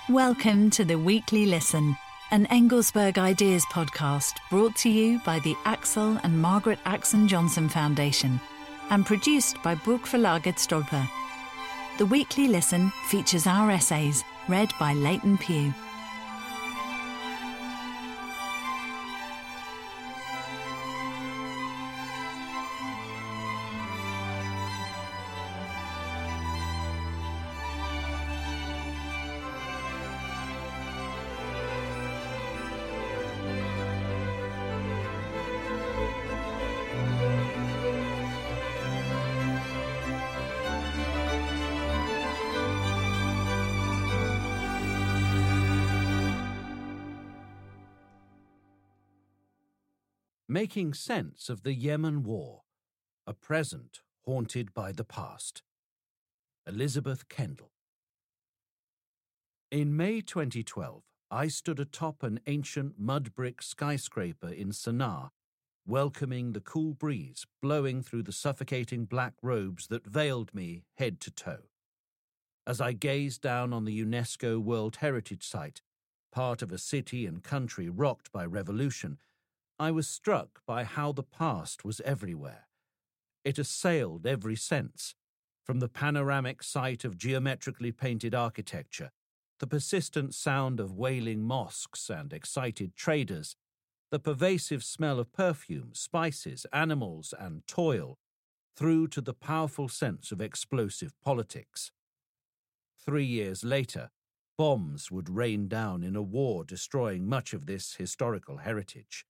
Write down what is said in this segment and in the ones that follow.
Welcome to the Weekly Listen, an Engelsberg Ideas podcast brought to you by the Axel and Margaret Axon Johnson Foundation and produced by Burgverlaget Stolper. The Weekly Listen features our essays read by Leighton Pugh. Making Sense of the Yemen War, a Present Haunted by the Past. Elizabeth Kendall. In May 2012, I stood atop an ancient mud-brick skyscraper in Sana'a, welcoming the cool breeze blowing through the suffocating black robes that veiled me head to toe. As I gazed down on the UNESCO World Heritage Site, part of a city and country rocked by revolution, I was struck by how the past was everywhere. It assailed every sense, from the panoramic sight of geometrically painted architecture, the persistent sound of wailing mosques and excited traders, the pervasive smell of perfume, spices, animals, and toil, through to the powerful sense of explosive politics. 3 years later, bombs would rain down in a war destroying much of this historical heritage.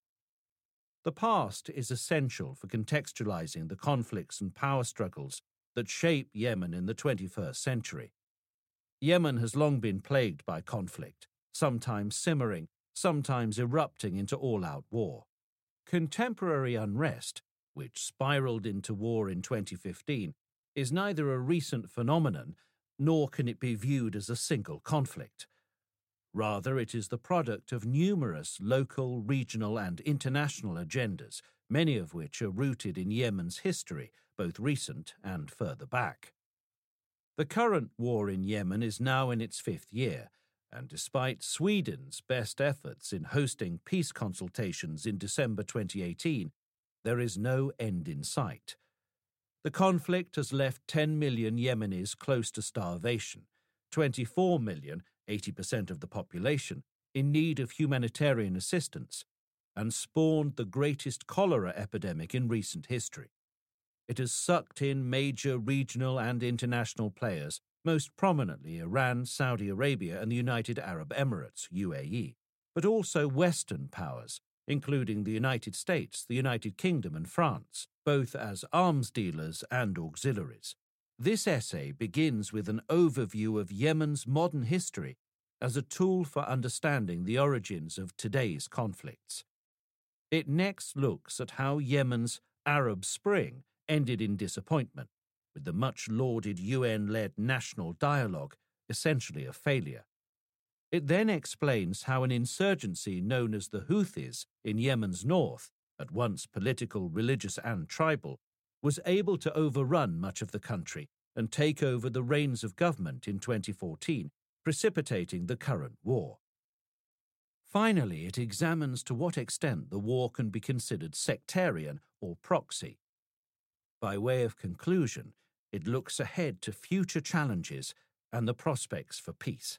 The past is essential for contextualizing the conflicts and power struggles that shape Yemen in the 21st century. Yemen has long been plagued by conflict, sometimes simmering, sometimes erupting into all-out war. Contemporary unrest, which spiraled into war in 2015, is neither a recent phenomenon, nor can it be viewed as a single conflict. Rather, it is the product of numerous local, regional, and international agendas, many of which are rooted in Yemen's history, both recent and further back. The current war in Yemen is now in its 5th year, and despite Sweden's best efforts in hosting peace consultations in December 2018, there is no end in sight. The conflict has left 10 million Yemenis close to starvation, 24 million, 80% of the population, in need of humanitarian assistance, and spawned the greatest cholera epidemic in recent history. It has sucked in major regional and international players, most prominently Iran, Saudi Arabia, and the United Arab Emirates, UAE, but also Western powers, including the United States, the United Kingdom, and France, both as arms dealers and auxiliaries. This essay begins with an overview of Yemen's modern history as a tool for understanding the origins of today's conflicts. It next looks at how Yemen's Arab Spring ended in disappointment, with the much-lauded UN-led national dialogue essentially a failure. It then explains how an insurgency known as the Houthis in Yemen's north, at once political, religious, and tribal, was able to overrun much of the country and take over the reins of government in 2014, precipitating the current war. Finally, it examines to what extent the war can be considered sectarian or proxy. By way of conclusion, it looks ahead to future challenges and the prospects for peace.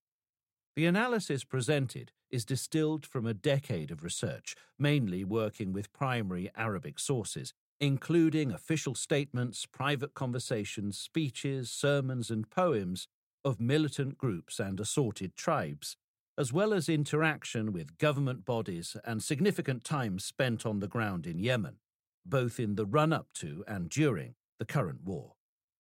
The analysis presented is distilled from a decade of research, mainly working with primary Arabic sources, including official statements, private conversations, speeches, sermons, and poems of militant groups and assorted tribes, as well as interaction with government bodies and significant time spent on the ground in Yemen, both in the run-up to and during the current war.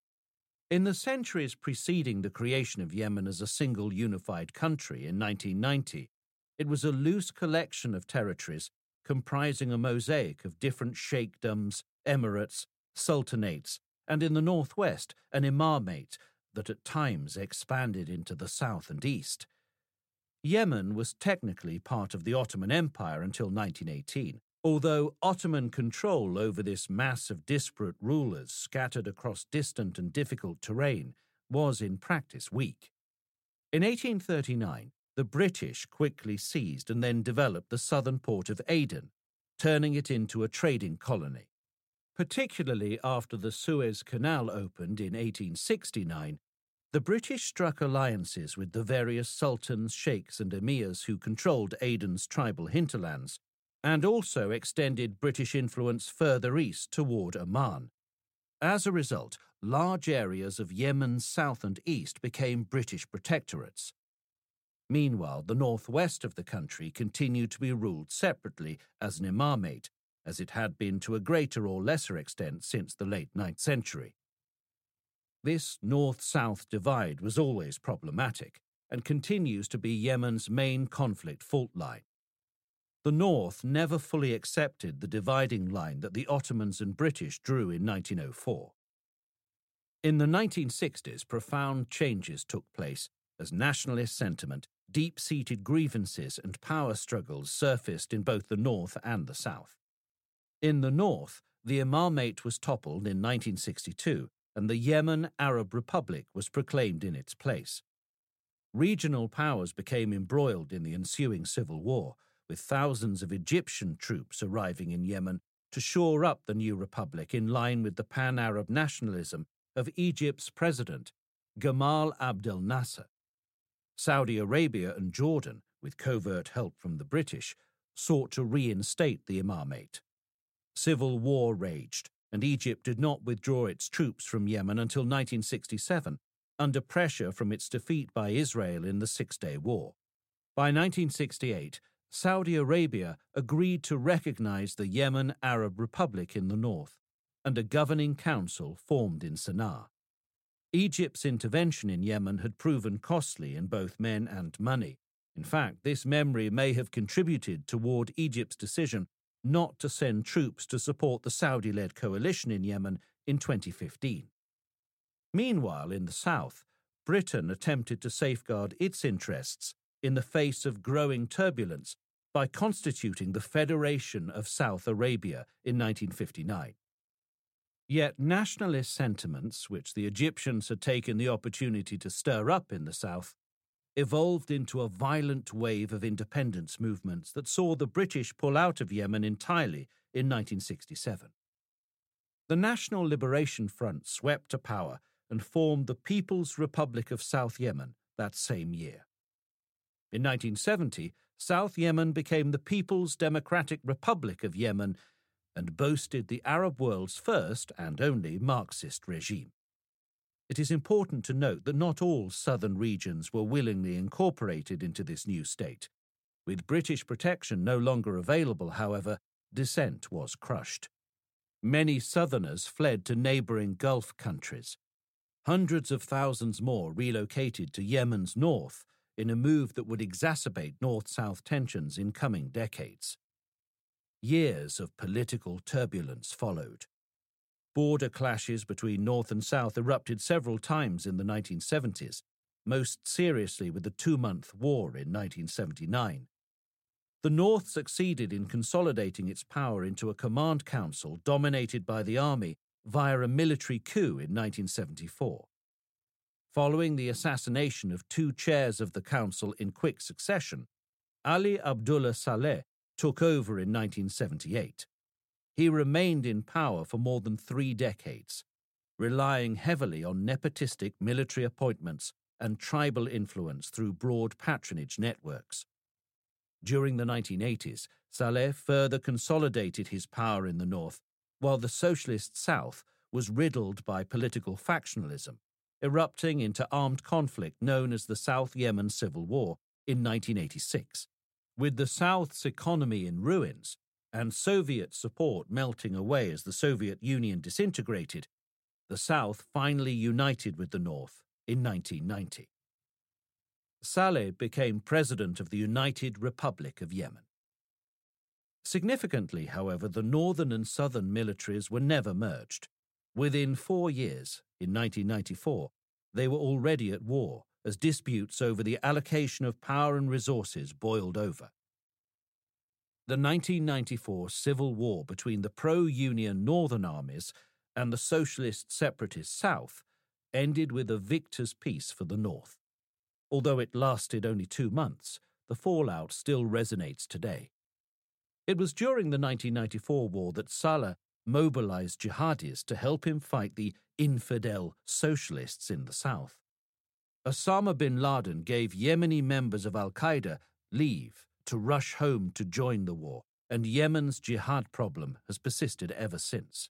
In the centuries preceding the creation of Yemen as a single unified country in 1990, it was a loose collection of territories comprising a mosaic of different sheikdoms, emirates, sultanates, and in the northwest an imamate that at times expanded into the south and east. Yemen was technically part of the Ottoman Empire until 1918, although Ottoman control over this mass of disparate rulers scattered across distant and difficult terrain was in practice weak. In 1839, the British quickly seized and then developed the southern port of Aden, turning it into a trading colony. Particularly after the Suez Canal opened in 1869, the British struck alliances with the various sultans, sheikhs and emirs who controlled Aden's tribal hinterlands, and also extended British influence further east toward Oman. As a result, large areas of Yemen's south and east became British protectorates. Meanwhile, the northwest of the country continued to be ruled separately as an imamate, as it had been to a greater or lesser extent since the late 9th century. This north-south divide was always problematic and continues to be Yemen's main conflict fault line. The North never fully accepted the dividing line that the Ottomans and British drew in 1904. In the 1960s, profound changes took place as nationalist sentiment, deep-seated grievances and power struggles surfaced in both the North and the South. In the North, the Imamate was toppled in 1962 and the Yemen Arab Republic was proclaimed in its place. Regional powers became embroiled in the ensuing civil war, with thousands of Egyptian troops arriving in Yemen to shore up the new republic in line with the pan-Arab nationalism of Egypt's president, Gamal Abdel Nasser. Saudi Arabia and Jordan, with covert help from the British, sought to reinstate the Imamate. Civil war raged, and Egypt did not withdraw its troops from Yemen until 1967, under pressure from its defeat by Israel in the Six-Day War. By 1968, Saudi Arabia agreed to recognize the Yemen Arab Republic in the north, and a governing council formed in Sana'a. Egypt's intervention in Yemen had proven costly in both men and money. In fact, this memory may have contributed toward Egypt's decision not to send troops to support the Saudi-led coalition in Yemen in 2015. Meanwhile, in the south, Britain attempted to safeguard its interests in the face of growing turbulence by constituting the Federation of South Arabia in 1959. Yet nationalist sentiments, which the Egyptians had taken the opportunity to stir up in the south, evolved into a violent wave of independence movements that saw the British pull out of Yemen entirely in 1967. The National Liberation Front swept to power and formed the People's Republic of South Yemen that same year. In 1970, South Yemen became the People's Democratic Republic of Yemen and boasted the Arab world's first and only Marxist regime. It is important to note that not all southern regions were willingly incorporated into this new state. With British protection no longer available, however, dissent was crushed. Many southerners fled to neighboring Gulf countries. Hundreds of thousands more relocated to Yemen's north in a move that would exacerbate north-south tensions in coming decades. Years of political turbulence followed. Border clashes between North and South erupted several times in the 1970s, most seriously with the two-month war in 1979. The North succeeded in consolidating its power into a command council dominated by the army via a military coup in 1974. Following the assassination of two chairs of the council in quick succession, Ali Abdullah Saleh took over in 1978. He remained in power for more than 3 decades, relying heavily on nepotistic military appointments and tribal influence through broad patronage networks. During the 1980s, Saleh further consolidated his power in the north, while the socialist south was riddled by political factionalism, erupting into armed conflict known as the South Yemen Civil War in 1986. With the South's economy in ruins and Soviet support melting away as the Soviet Union disintegrated, the South finally united with the North in 1990. Saleh became president of the United Republic of Yemen. Significantly, however, the northern and southern militaries were never merged. Within 4 years, in 1994, they were already at war as disputes over the allocation of power and resources boiled over. The 1994 civil war between the pro-Union northern armies and the socialist separatist south ended with a victor's peace for the north. Although it lasted only 2 months, the fallout still resonates today. It was during the 1994 war that Saleh mobilized jihadis to help him fight the infidel socialists in the south. Osama bin Laden gave Yemeni members of al-Qaeda leave to rush home to join the war, and Yemen's jihad problem has persisted ever since.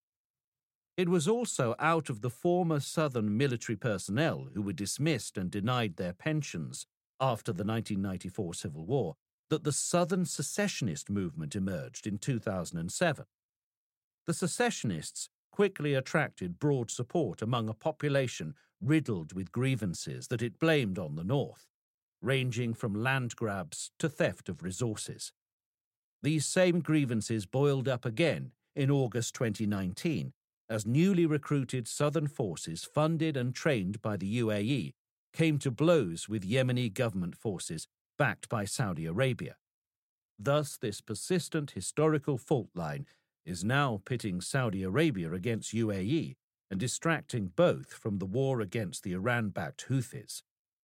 It was also out of the former southern military personnel who were dismissed and denied their pensions after the 1994 civil war that the southern secessionist movement emerged in 2007. The secessionists quickly attracted broad support among a population riddled with grievances that it blamed on the north, ranging from land grabs to theft of resources. These same grievances boiled up again in August 2019 as newly recruited southern forces funded and trained by the UAE came to blows with Yemeni government forces backed by Saudi Arabia. Thus, this persistent historical fault line is now pitting Saudi Arabia against UAE and distracting both from the war against the Iran-backed Houthis.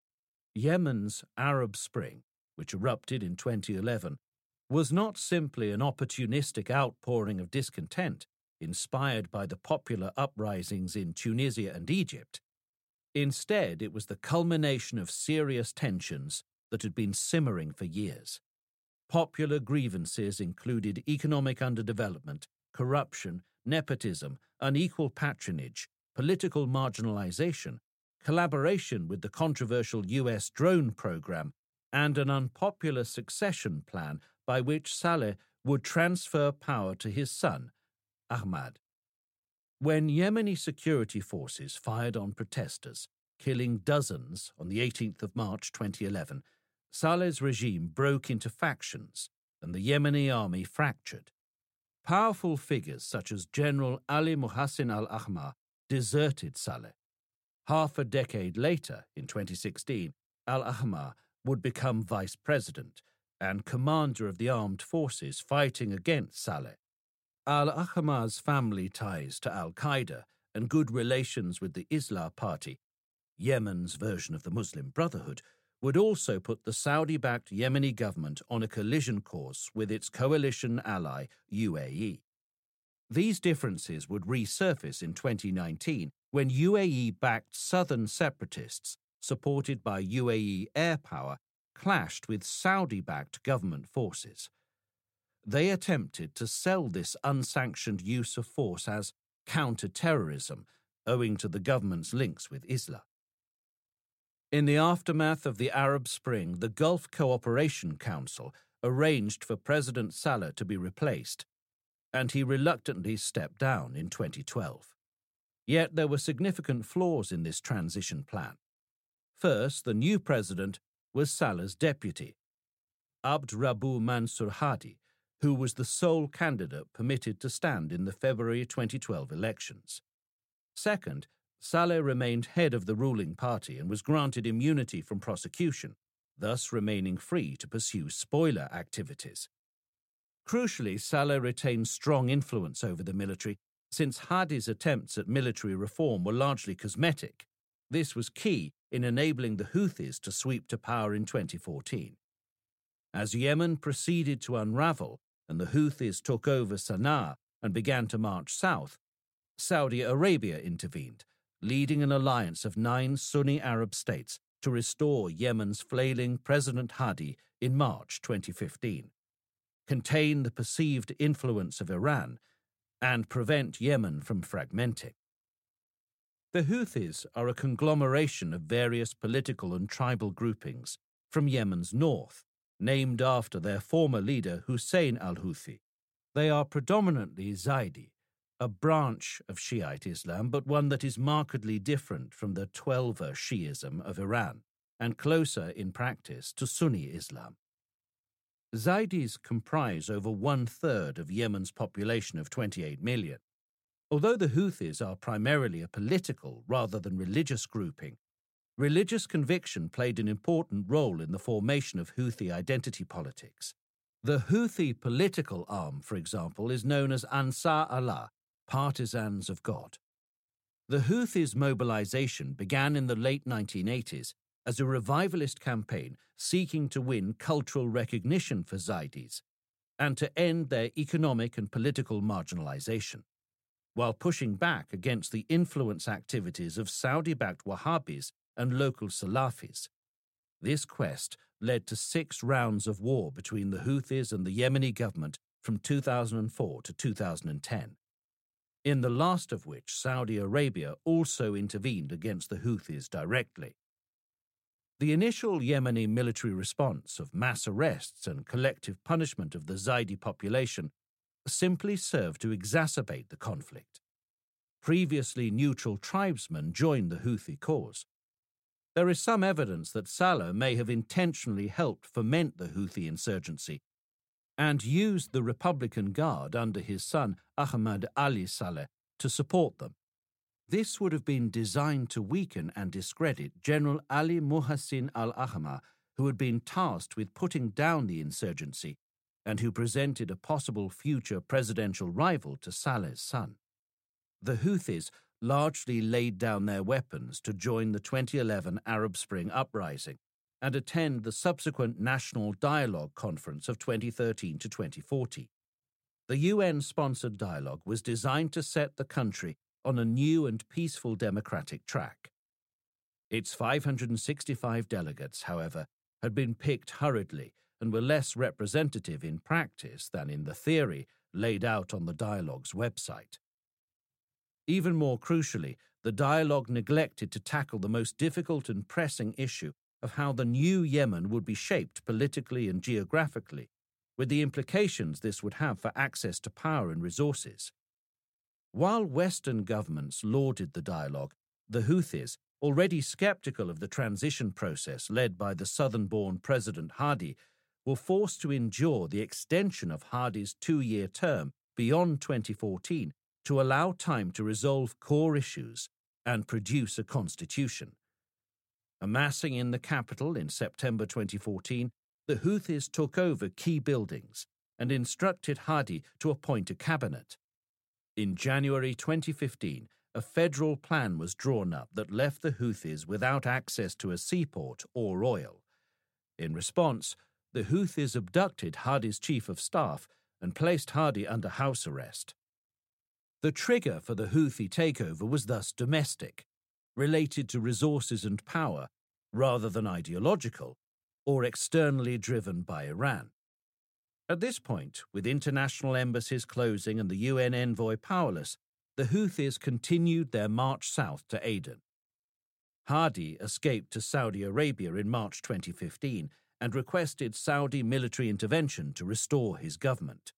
Yemen's Arab Spring, which erupted in 2011, was not simply an opportunistic outpouring of discontent inspired by the popular uprisings in Tunisia and Egypt. Instead, it was the culmination of serious tensions that had been simmering for years. Popular grievances included economic underdevelopment, corruption, nepotism, unequal patronage, political marginalization, collaboration with the controversial US drone program, and an unpopular succession plan by which Saleh would transfer power to his son, Ahmad. When Yemeni security forces fired on protesters, killing dozens on the 18th of March 2011, Saleh's regime broke into factions and the Yemeni army fractured. Powerful figures such as General Ali Muhassin al-Ahmar deserted Saleh. Half a decade later, in 2016, al-Ahmar would become vice president and commander of the armed forces fighting against Saleh. Al-Ahmar's family ties to al-Qaeda and good relations with the Islah Party, Yemen's version of the Muslim Brotherhood, would also put the Saudi-backed Yemeni government on a collision course with its coalition ally, UAE. These differences would resurface in 2019 when UAE-backed southern separatists, supported by UAE air power, clashed with Saudi-backed government forces. They attempted to sell this unsanctioned use of force as counter-terrorism, owing to the government's links with Islah. In the aftermath of the Arab Spring, the Gulf Cooperation Council arranged for President Saleh to be replaced, and he reluctantly stepped down in 2012. Yet there were significant flaws in this transition plan. First, the new president was Saleh's deputy, Abd Rabbu Mansur Hadi, who was the sole candidate permitted to stand in the February 2012 elections. Second, Saleh remained head of the ruling party and was granted immunity from prosecution, thus remaining free to pursue spoiler activities. Crucially, Saleh retained strong influence over the military, since Hadi's attempts at military reform were largely cosmetic. This was key in enabling the Houthis to sweep to power in 2014. As Yemen proceeded to unravel and the Houthis took over Sana'a and began to march south, Saudi Arabia intervened, leading an alliance of 9 Sunni Arab states to restore Yemen's flailing President Hadi in March 2015, contain the perceived influence of Iran, and prevent Yemen from fragmenting. The Houthis are a conglomeration of various political and tribal groupings from Yemen's north, named after their former leader Hussein al-Houthi. They are predominantly Zaidi, a branch of Shiite Islam, but one that is markedly different from the Twelver Shi'ism of Iran, and closer in practice to Sunni Islam. Zaidis comprise over 1/3 of Yemen's population of 28 million. Although the Houthis are primarily a political rather than religious grouping, religious conviction played an important role in the formation of Houthi identity politics. The Houthi political arm, for example, is known as Ansar Allah, Partisans of God. The Houthis' mobilization began in the late 1980s as a revivalist campaign seeking to win cultural recognition for Zaydis and to end their economic and political marginalization, while pushing back against the influence activities of Saudi-backed Wahhabis and local Salafis. This quest led to 6 rounds of war between the Houthis and the Yemeni government from 2004 to 2010, in the last of which Saudi Arabia also intervened against the Houthis directly. The initial Yemeni military response of mass arrests and collective punishment of the Zaydi population simply served to exacerbate the conflict. Previously neutral tribesmen joined the Houthi cause. There is some evidence that Saleh may have intentionally helped foment the Houthi insurgency and used the Republican Guard under his son Ahmad Ali Saleh to support them. This would have been designed to weaken and discredit General Ali Muhassin al-Ahmar, who had been tasked with putting down the insurgency and who presented a possible future presidential rival to Saleh's son. The Houthis largely laid down their weapons to join the 2011 Arab Spring uprising and attend the subsequent National Dialogue Conference of 2013 to 2014. The UN-sponsored dialogue was designed to set the country on a new and peaceful democratic track. Its 565 delegates, however, had been picked hurriedly and were less representative in practice than in the theory laid out on the dialogue's website. Even more crucially, the dialogue neglected to tackle the most difficult and pressing issue of how the new Yemen would be shaped politically and geographically, with the implications this would have for access to power and resources. While Western governments lauded the dialogue, the Houthis, already skeptical of the transition process led by the southern-born President Hadi, were forced to endure the extension of Hadi's 2-year term beyond 2014 to allow time to resolve core issues and produce a constitution. Amassing in the capital in September 2014, the Houthis took over key buildings and instructed Hadi to appoint a cabinet. In January 2015, a federal plan was drawn up that left the Houthis without access to a seaport or oil. In response, the Houthis abducted Hadi's chief of staff and placed Hadi under house arrest. The trigger for the Houthi takeover was thus domestic, related to resources and power, rather than ideological, or externally driven by Iran. At this point, with international embassies closing and the UN envoy powerless, the Houthis continued their march south to Aden. Hadi escaped to Saudi Arabia in March 2015 and requested Saudi military intervention to restore his government.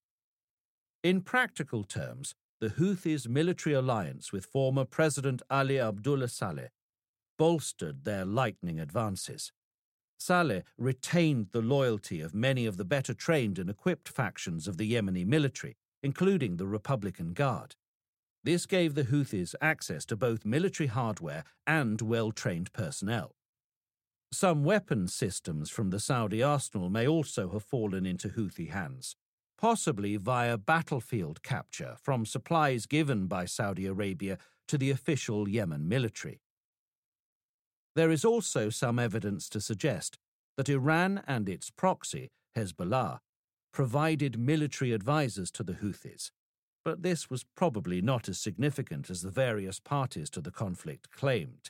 In practical terms, the Houthis' military alliance with former President Ali Abdullah Saleh bolstered their lightning advances. Saleh retained the loyalty of many of the better trained and equipped factions of the Yemeni military, including the Republican Guard. This gave the Houthis access to both military hardware and well-trained personnel. Some weapons systems from the Saudi arsenal may also have fallen into Houthi hands, possibly via battlefield capture from supplies given by Saudi Arabia to the official Yemen military. There is also some evidence to suggest that Iran and its proxy, Hezbollah, provided military advisors to the Houthis, but this was probably not as significant as the various parties to the conflict claimed.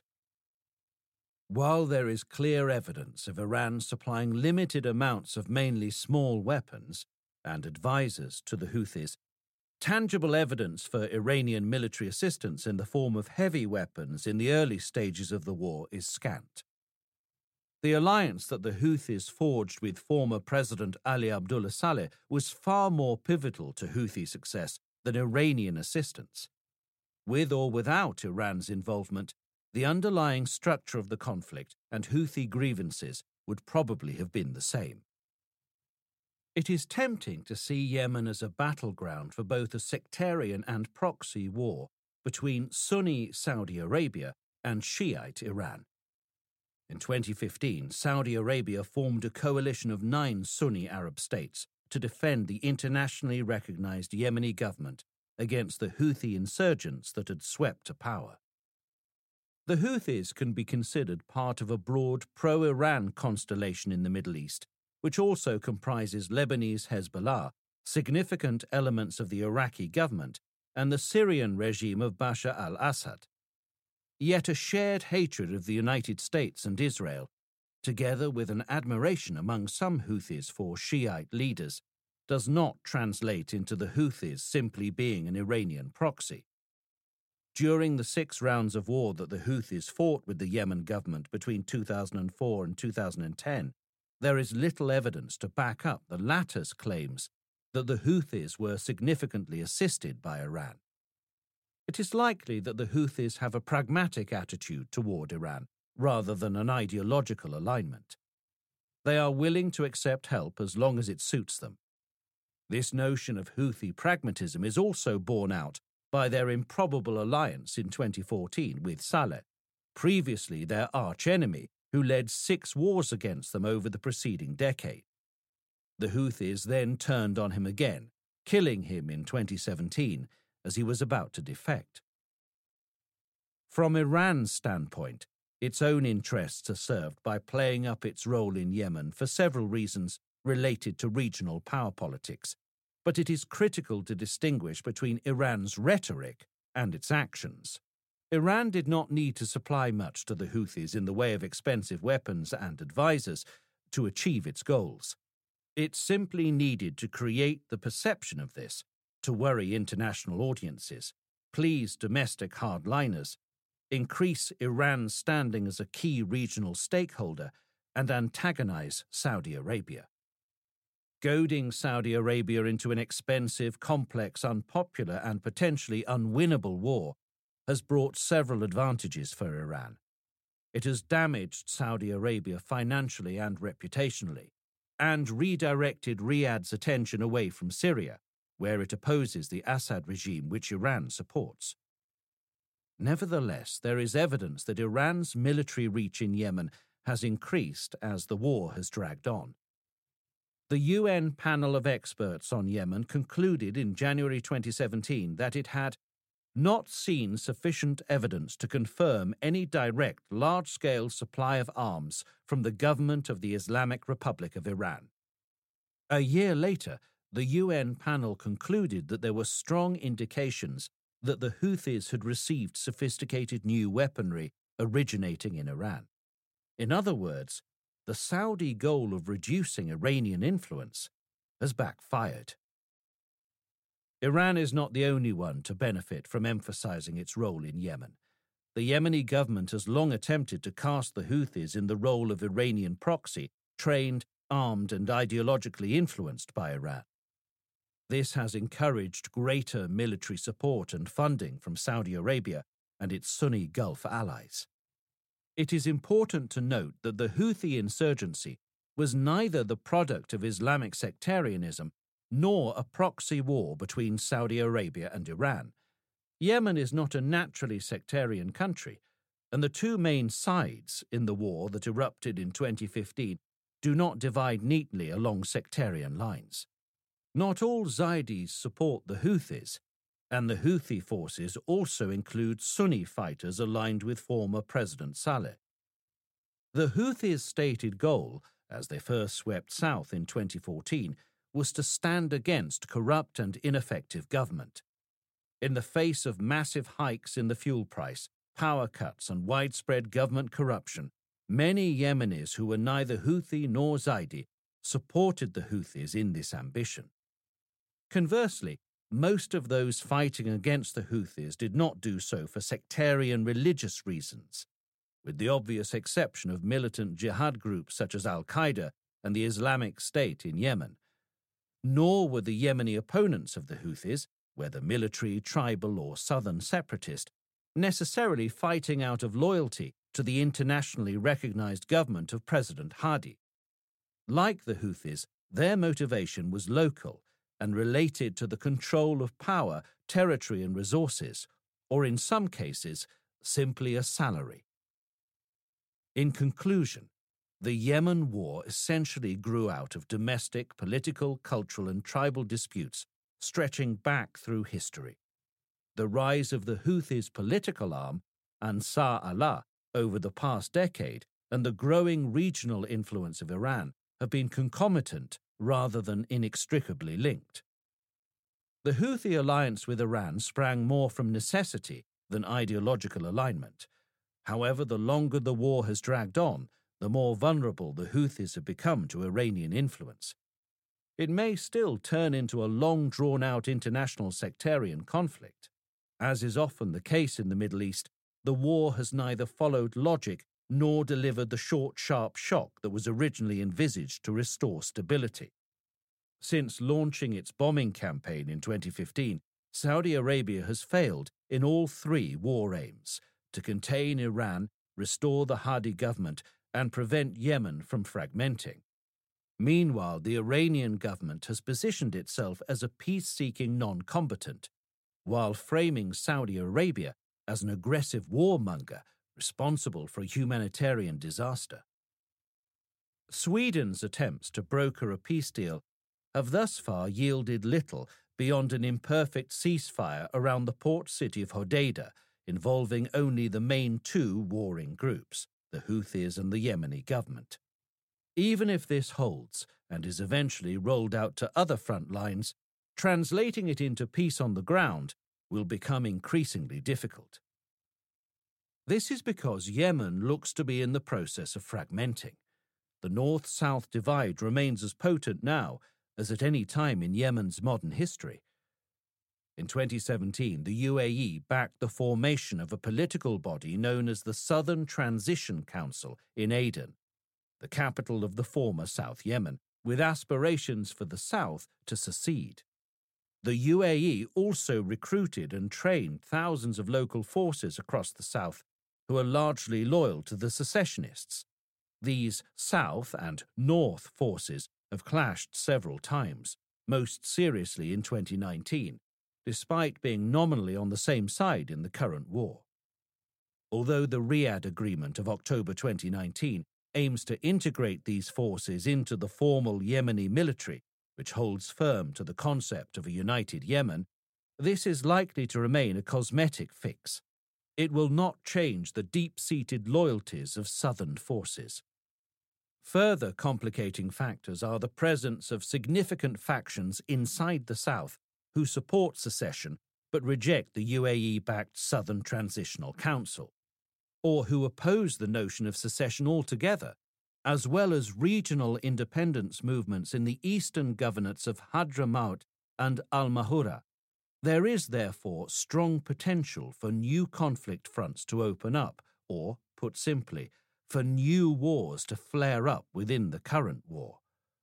While there is clear evidence of Iran supplying limited amounts of mainly small weapons and advisors to the Houthis, tangible evidence for Iranian military assistance in the form of heavy weapons in the early stages of the war is scant. The alliance that the Houthis forged with former President Ali Abdullah Saleh was far more pivotal to Houthi success than Iranian assistance. With or without Iran's involvement, the underlying structure of the conflict and Houthi grievances would probably have been the same. It is tempting to see Yemen as a battleground for both a sectarian and proxy war between Sunni Saudi Arabia and Shiite Iran. In 2015, Saudi Arabia formed a coalition of 9 Sunni Arab states to defend the internationally recognized Yemeni government against the Houthi insurgents that had swept to power. The Houthis can be considered part of a broad pro-Iran constellation in the Middle East, which also comprises Lebanese Hezbollah, significant elements of the Iraqi government, and the Syrian regime of Bashar al-Assad. Yet a shared hatred of the United States and Israel, together with an admiration among some Houthis for Shiite leaders, does not translate into the Houthis simply being an Iranian proxy. During the 6 rounds of war that the Houthis fought with the Yemen government between 2004 and 2010, there is little evidence to back up the latter's claims that the Houthis were significantly assisted by Iran. It is likely that the Houthis have a pragmatic attitude toward Iran, rather than an ideological alignment. They are willing to accept help as long as it suits them. This notion of Houthi pragmatism is also borne out by their improbable alliance in 2014 with Saleh, previously their arch-enemy, who led 6 wars against them over the preceding decade. The Houthis then turned on him again, killing him in 2017 as he was about to defect. From Iran's standpoint, its own interests are served by playing up its role in Yemen for several reasons related to regional power politics, but it is critical to distinguish between Iran's rhetoric and its actions. Iran did not need to supply much to the Houthis in the way of expensive weapons and advisors to achieve its goals. It simply needed to create the perception of this, to worry international audiences, please domestic hardliners, increase Iran's standing as a key regional stakeholder, and antagonize Saudi Arabia. Goading Saudi Arabia into an expensive, complex, unpopular, and potentially unwinnable war has brought several advantages for Iran. It has damaged Saudi Arabia financially and reputationally, and redirected Riyadh's attention away from Syria, where it opposes the Assad regime which Iran supports. Nevertheless, there is evidence that Iran's military reach in Yemen has increased as the war has dragged on. The UN panel of experts on Yemen concluded in January 2017 that it had not seen sufficient evidence to confirm any direct large-scale supply of arms from the government of the Islamic Republic of Iran. A year later, the UN panel concluded that there were strong indications that the Houthis had received sophisticated new weaponry originating in Iran. In other words, the Saudi goal of reducing Iranian influence has backfired. Iran is not the only one to benefit from emphasizing its role in Yemen. The Yemeni government has long attempted to cast the Houthis in the role of Iranian proxy, trained, armed, and ideologically influenced by Iran. This has encouraged greater military support and funding from Saudi Arabia and its Sunni Gulf allies. It is important to note that the Houthi insurgency was neither the product of Islamic sectarianism nor a proxy war between Saudi Arabia and Iran. Yemen is not a naturally sectarian country, and the 2 main sides in the war that erupted in 2015 do not divide neatly along sectarian lines. Not all Zaydis support the Houthis, and the Houthi forces also include Sunni fighters aligned with former President Saleh. The Houthis' stated goal, as they first swept south in 2014, was to stand against corrupt and ineffective government. In the face of massive hikes in the fuel price, power cuts, and widespread government corruption, many Yemenis who were neither Houthi nor Zaydi supported the Houthis in this ambition. Conversely, most of those fighting against the Houthis did not do so for sectarian religious reasons, with the obvious exception of militant jihad groups such as Al-Qaeda and the Islamic State in Yemen. Nor were the Yemeni opponents of the Houthis, whether military, tribal, or southern separatist, necessarily fighting out of loyalty to the internationally recognized government of President Hadi. Like the Houthis, their motivation was local and related to the control of power, territory, and resources, or in some cases, simply a salary. In conclusion, the Yemen war essentially grew out of domestic, political, cultural, and tribal disputes stretching back through history. The rise of the Houthis' political arm Ansar Allah over the past decade and the growing regional influence of Iran have been concomitant rather than inextricably linked. The Houthi alliance with Iran sprang more from necessity than ideological alignment. However, the longer the war has dragged on, the more vulnerable the Houthis have become to Iranian influence. It may still turn into a long drawn-out international sectarian conflict. As is often the case in the Middle East, the war has neither followed logic nor delivered the short, sharp shock that was originally envisaged to restore stability. Since launching its bombing campaign in 2015, Saudi Arabia has failed in all three war aims: to contain Iran, restore the Hadi government, and prevent Yemen from fragmenting. Meanwhile, the Iranian government has positioned itself as a peace-seeking non-combatant, while framing Saudi Arabia as an aggressive warmonger responsible for a humanitarian disaster. Sweden's attempts to broker a peace deal have thus far yielded little beyond an imperfect ceasefire around the port city of Hodeidah, involving only the main two warring groups, the Houthis and the Yemeni government. Even if this holds and is eventually rolled out to other front lines, translating it into peace on the ground will become increasingly difficult. This is because Yemen looks to be in the process of fragmenting. The north-south divide remains as potent now as at any time in Yemen's modern history. In 2017, the UAE backed the formation of a political body known as the Southern Transition Council in Aden, the capital of the former South Yemen, with aspirations for the south to secede. The UAE also recruited and trained thousands of local forces across the south who are largely loyal to the secessionists. These south and north forces have clashed several times, most seriously in 2019, despite being nominally on the same side in the current war. Although the Riyadh Agreement of October 2019 aims to integrate these forces into the formal Yemeni military, which holds firm to the concept of a united Yemen, this is likely to remain a cosmetic fix. It will not change the deep-seated loyalties of southern forces. Further complicating factors are the presence of significant factions inside the south who support secession but reject the UAE-backed Southern Transitional Council, or who oppose the notion of secession altogether, as well as regional independence movements in the eastern governorates of Hadramaut and Al-Mahura. There is, therefore, strong potential for new conflict fronts to open up, or, put simply, for new wars to flare up within the current war.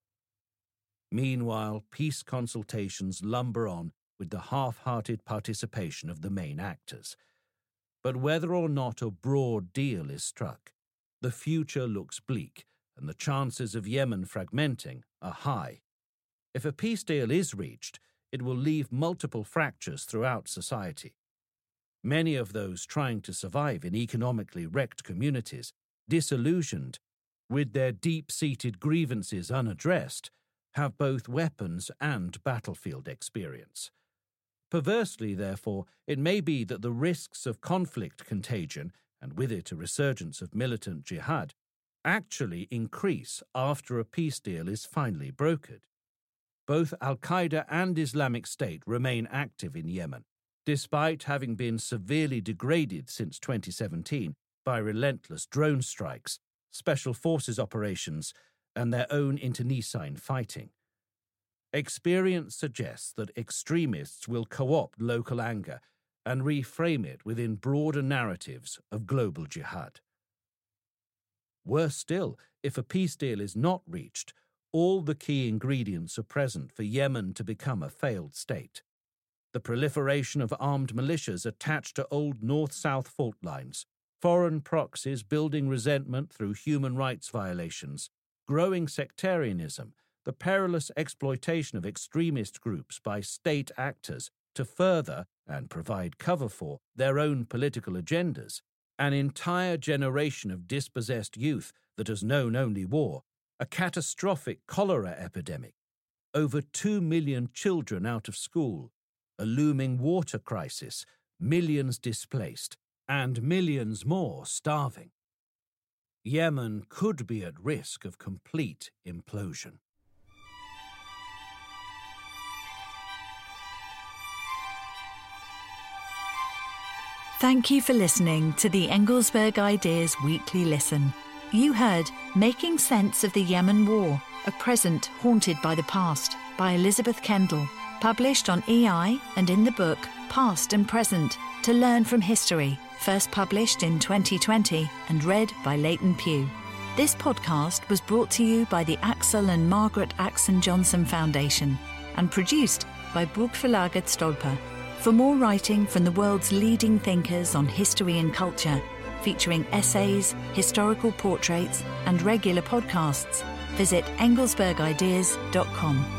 Meanwhile, peace consultations lumber on with the half-hearted participation of the main actors. But whether or not a broad deal is struck, the future looks bleak and the chances of Yemen fragmenting are high. If a peace deal is reached, it will leave multiple fractures throughout society. Many of those trying to survive in economically wrecked communities, disillusioned, with their deep-seated grievances unaddressed, have both weapons and battlefield experience. Perversely, therefore, it may be that the risks of conflict contagion, and with it a resurgence of militant jihad, actually increase after a peace deal is finally brokered. Both Al-Qaeda and Islamic State remain active in Yemen, despite having been severely degraded since 2017 by relentless drone strikes, special forces operations, and their own internecine fighting. Experience suggests that extremists will co-opt local anger and reframe it within broader narratives of global jihad. Worse still, if a peace deal is not reached, all the key ingredients are present for Yemen to become a failed state. The proliferation of armed militias attached to old north-south fault lines, foreign proxies building resentment through human rights violations, growing sectarianism, the perilous exploitation of extremist groups by state actors to further and provide cover for their own political agendas, an entire generation of dispossessed youth that has known only war, a catastrophic cholera epidemic, over 2 million children out of school, a looming water crisis, millions displaced, and millions more starving. Yemen could be at risk of complete implosion. Thank you for listening to the Engelsberg Ideas Weekly Listen. You heard Making Sense of the Yemen War, a present haunted by the past, by Elizabeth Kendall, published on EI and in the book Past and Present, To Learn from History, first published in 2020 and read by Leighton Pugh. This podcast was brought to you by the Axel and Margaret Axon Johnson Foundation and produced by Burgverlaget Stolper. For more writing from the world's leading thinkers on history and culture, featuring essays, historical portraits, and regular podcasts, visit engelsbergideas.com.